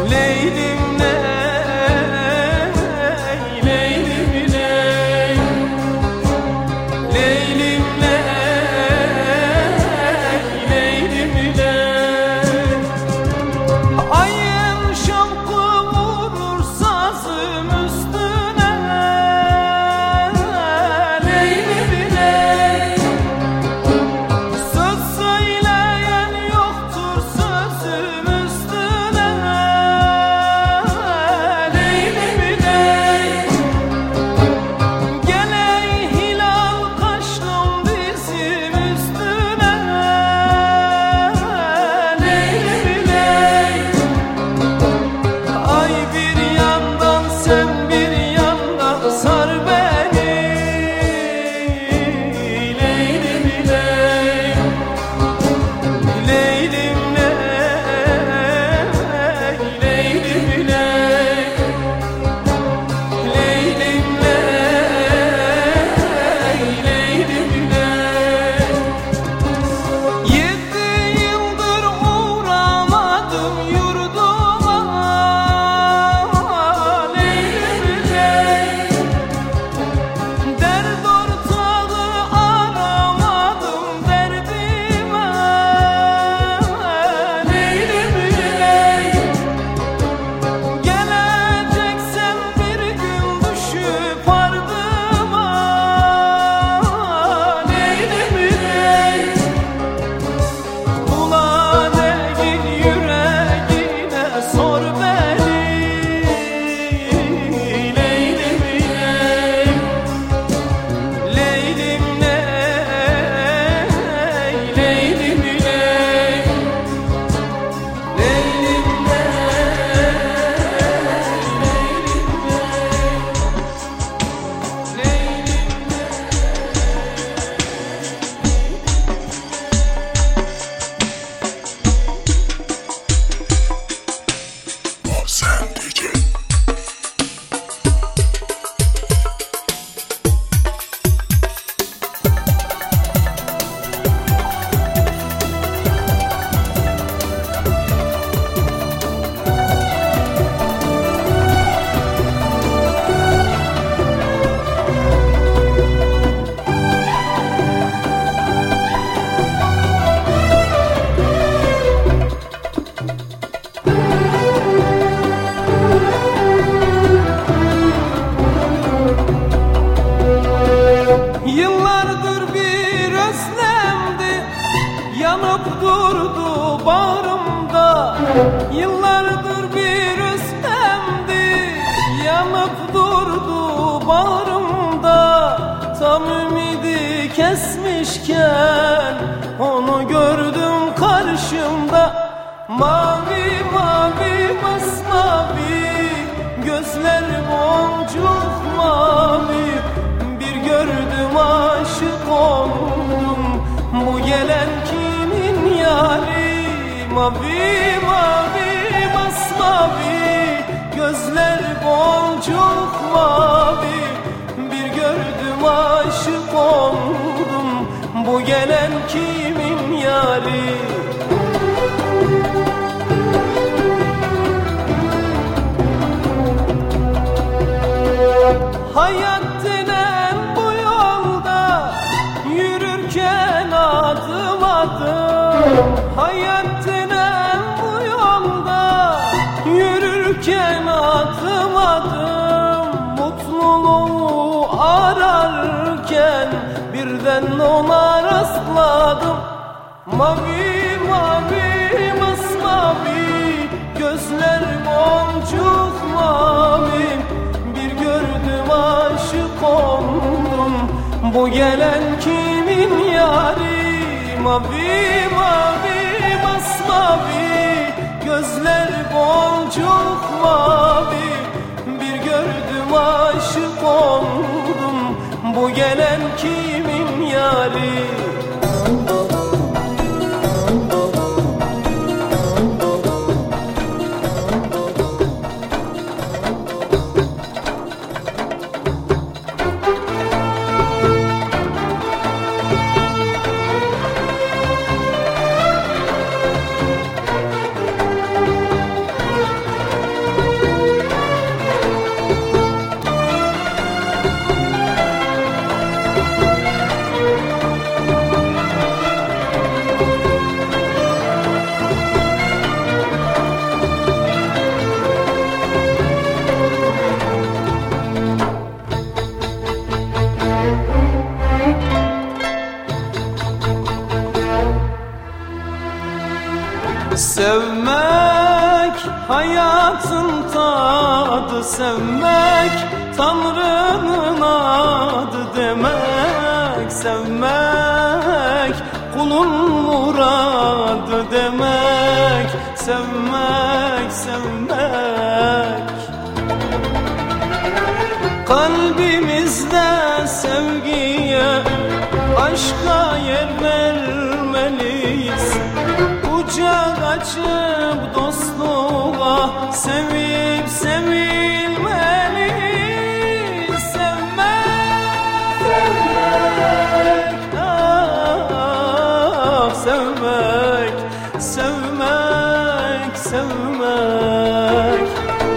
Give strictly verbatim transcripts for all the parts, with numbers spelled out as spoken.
Leylim ney, leylim ney, leylim ney, leylim ney. Ayın şavkı vurur sazım üstüne, leylim ney. Söz söyleyen yoktur sözüm üstüne, leylim ney. Gele hilal kaşlım dizim üstüne, leylim ney. Ay bir yandan sen bir yandan sar beni, leylim ney. Leylim ney, leylim ney, leylim ney, leylim ney. Yedi yıldır uğramadım yurduma, leylim ney. Dert ortağı aramadım derdime, leylim ney. Geleceksen bir gün düşüp ardıma, leylim ney. Ulan egin yüreğine sor beni, leylim ney. Leylim ney, leylim ney, leylim Awesome D J. Yıllardır bir özlemdi, yanıp durdu bağrımda. Yıllardır bir özlemdi, yanıp durdu bağrımda. Tam ümidi kesmişken onu gördüm karşımda. Mavi mavi masmavi, gözler boncuk mavi. Bir gördüm aşık oldum, bu gelen kimin yari? Mavi mavi masmavi, gözler boncuk mavi. Bir gördüm aşık oldum, bu gelen kimin yari? Hayat denen bu yolda yürürken adım adım. Hayat denen bu yolda yürürken adım adım. Mutluluğu ararken birden ona rastladım. Mavi mavi masmavi, gözler boncuk mavi. Bir gördüm aşık oldum, bu gelen kimin yari? Mavi mavi masmavi, gözler boncuk mavi. Bir gördüm aşık oldum, bu gelen kimin yari? hayatın tadı. Sevmek Tanrı'nın adı demek. Sevmek kulun muradı demek. Sevmek, sevmek. Kalbimizde sevgiye, aşka yer vermeliyiz. Kucak açıp dostluğa, sevip sevilmeliyiz. Sevmek, sevmek, ah, sevmek, sevmek, sevmek.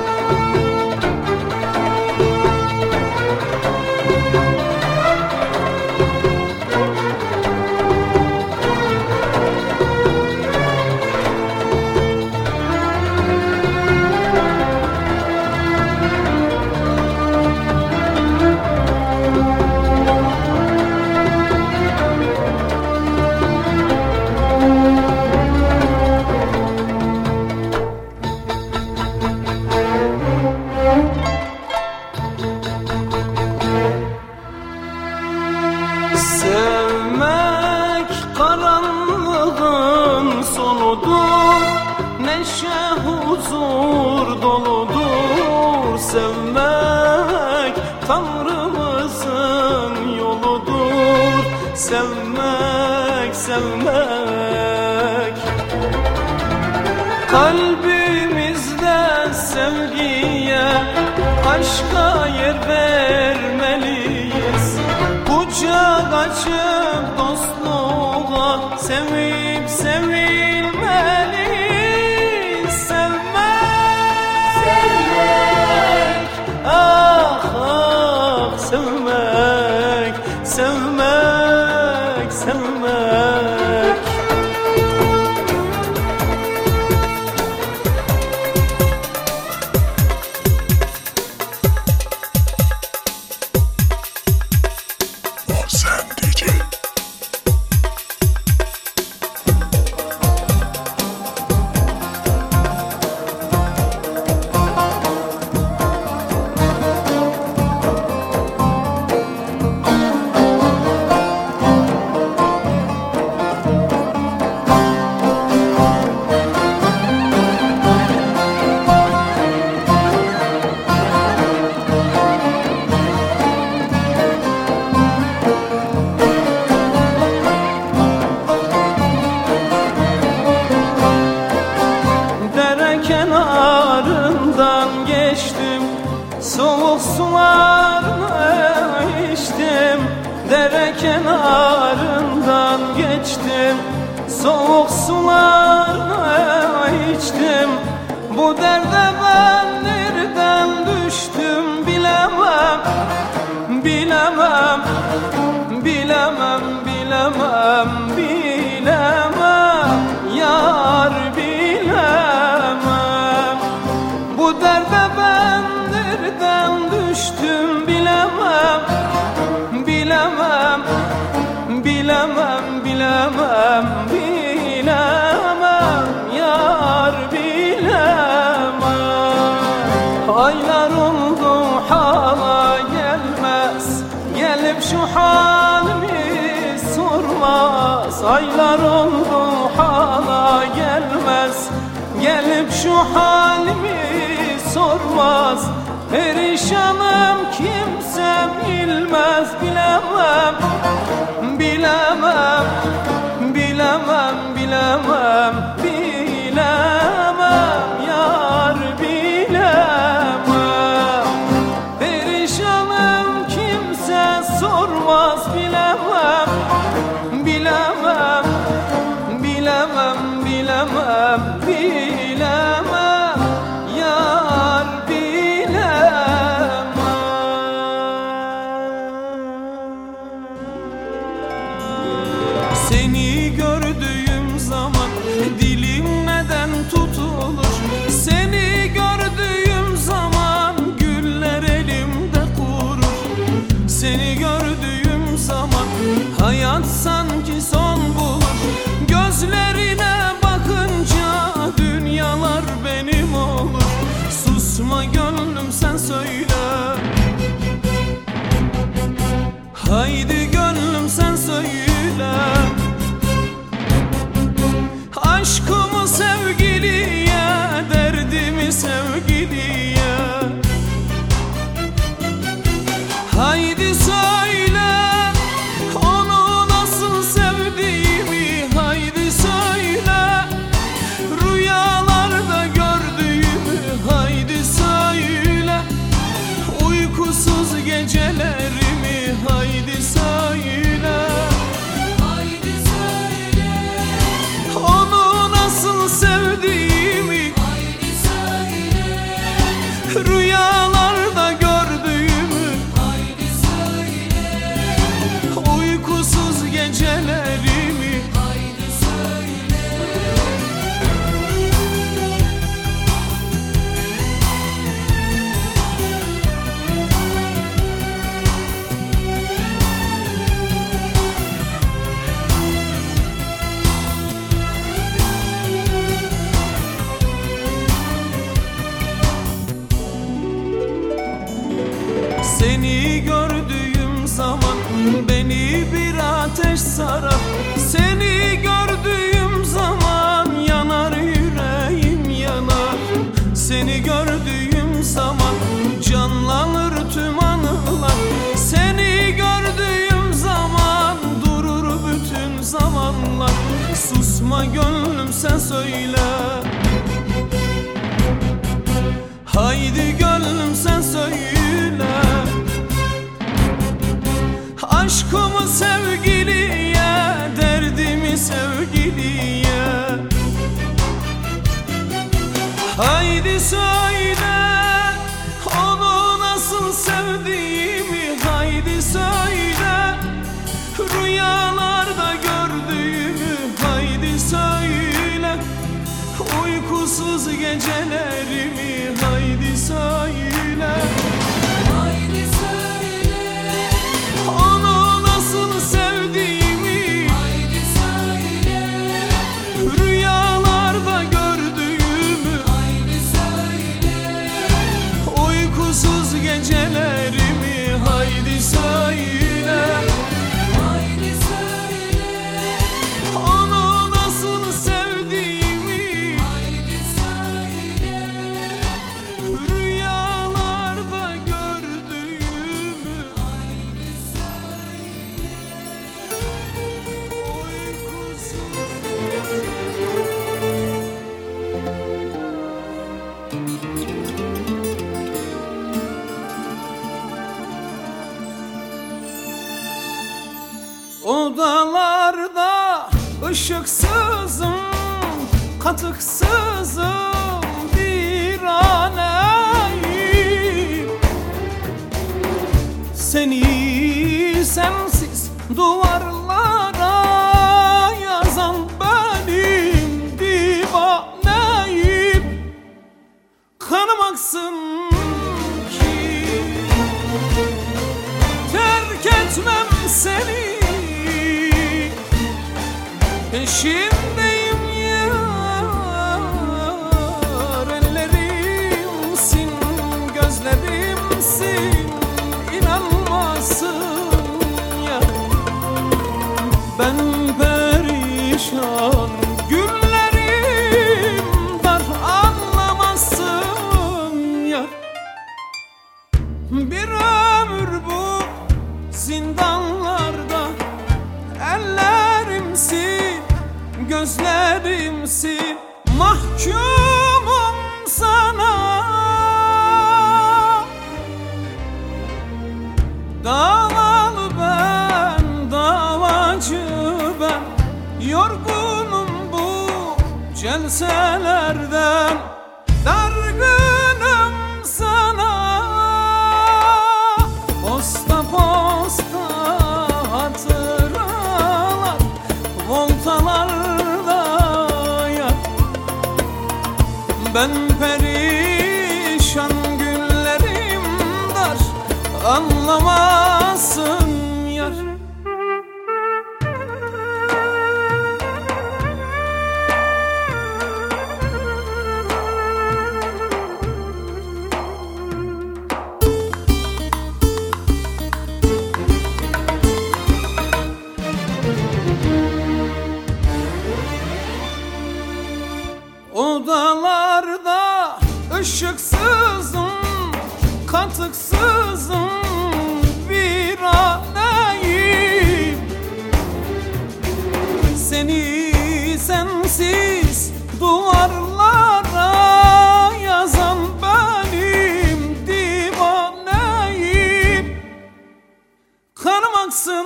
Sevmek karanlığın sonudur, neşe huzur doludur. Sevmek Tanrımızın yoludur. Sevmek, sevmek. Kalbimizde sevgiye, aşka yer vermeliyiz. Kucak açıp dostluğa, sevip sevilmeliyiz. Sevmek, sevmek, ah ah, sevmek, sevmek, sevmek. Kenarından geçtim, soğuk sularını içtim. Dere kenarından geçtim, soğuk sularını içtim. Bu derde ben nereden düştüm bilemem, bilemem, bilemem, bilemem, bilemem, yar bilemem. Bu derde ben nereden düştüm bilemem, bilemem, bilemem, bilemem, bilemem, yar bilemem. Aylar oldu hala gelmez, gelip şu halimi sormaz. Aylar oldu hala gelmez, gelip şu halimi sormaz. Perişanım kimse bilmez, bilemem, bilemem, bilemem, bilemem, bilemem, yar bilemem. Perişanım kimse sormaz, bilemem, bilemem, bilemem, bilemem, bilemem, yar bilemem. Seni gördüğüm zaman dilim neden tut söyle. Haydi gönlüm sen söyle. Aşkımı sevgiliye, derdimi sevgiliye. Haydi söyle onu nasıl sevdiğimi. Haydi söyle rüyalarda gördüğümü. Haydi söyle uykusuz gecelerimi. Haydi söyle, Haydi söyle onu nasıl sevdiğimi. Haydi söyle Rüyalarda gördüğümü. Haydi söyle Uykusuz gecelerimi. Haydi söyle Seni gördüğüm zaman beni bir ateş sarar. Seni gördüğüm zaman yanar yüreğim yanar. Seni gördüğüm zaman canlanır tüm anılar. Seni gördüğüm zaman durur bütün zamanlar. Susma gönlüm sen söyle. Haydi gönlüm sen söyle. Aşkımı sevgiliye, derdimi sevgiliye. Haydi söyle onu nasıl sevdiğimi. Haydi söyle rüyalarda gördüğümü. Haydi söyle uykusuz gecelerimi. Haydi söyle Haydi söyle onu nasıl sevdiğimi. Haydi söyle Rüyalarda gördüğümü. Haydi söyle Uykusuz gecelerimi. Haydi söyle Haydi söyle onu nasıl sevdiğimi. Haydi söyle Rüyalarda gördüğümü. Haydi söyle Uykusuz odalarda ışıksızım, katıksızım bir aneyim. Seni sensiz duvarlara yazan benim divaneyim. Kanım aksın ki terk etmem seni. Peşindeyim yar, ellerimsin, gözlerimsin, inanmasın ya. Ben perişan, güllerim dar, anlamazsın ya. Bir ömür bu zindanlarda ellerimsin, gözlerimsin, mahkumum sana. Davalı ben, davacı ben, yorgunum bu celselerden. Dargınım sana, posta posta hatıralar voltalarda yar. Ben perişan, güllerim dar, anlamazsın yar. katıksızım viraneyim. Seni sensiz duvarlara yazan benim divaneyim. Kanımaksın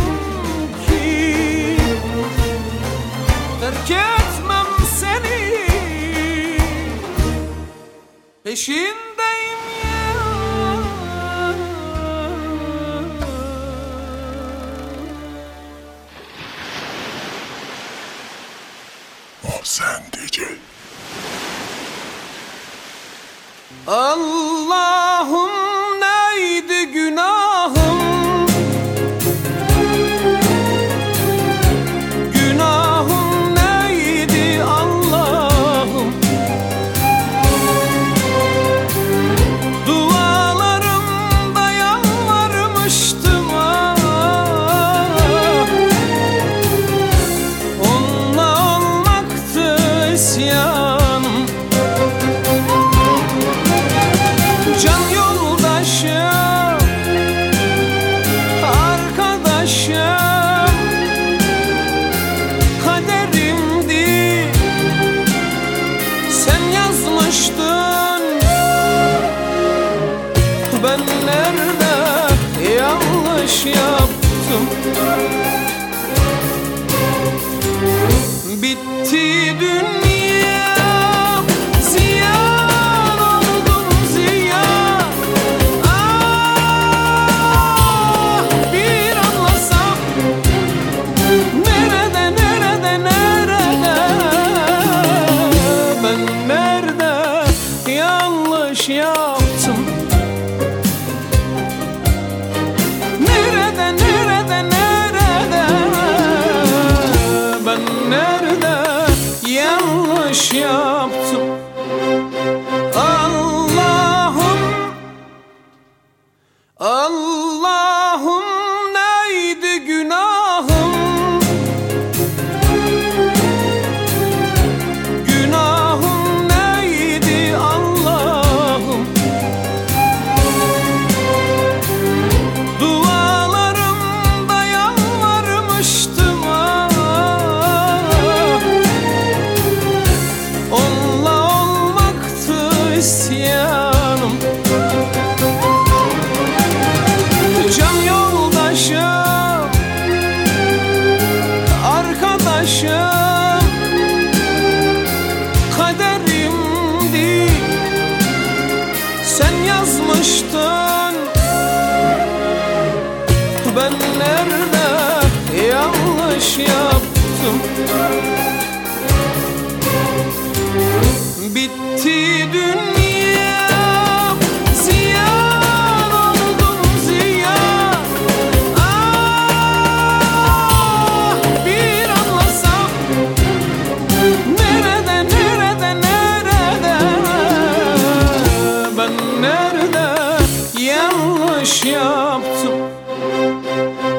ki terk etmem seni, peşindeyim ya. Sen D J. Allah'ım neydi günahım, günahım neydi Allah'ım. Dualarımda yalvarmıştım ah, onunla olmaktı isyanım. Can yoldaşım, arkadaşım, kaderimdi. Sen yazmıştın, ben nerede yanlış yaptım. Bitti dünya, ziyan oldum ziyan. Ah, bir anlasam, nerede nerede nerede, ben nerede yanlış yaptım. Nerede nerede nerede, ben nerede yanlış yaptım. Allah'ım, Allah'ım neydi günahım, günahım neydi Allah'ım. Dualarımda yalvarmıştım ah, onunla olmaktı isyanım. Can yoldaşım, arkadaşım, kaderimdi. Sen yazmıştın, ben nerede yanlış yaptım. Bitti dünya, ziyan oldum ziyan. Ah, bir anlasam, nerede nerede nerede, ben nerede yanlış yaptım.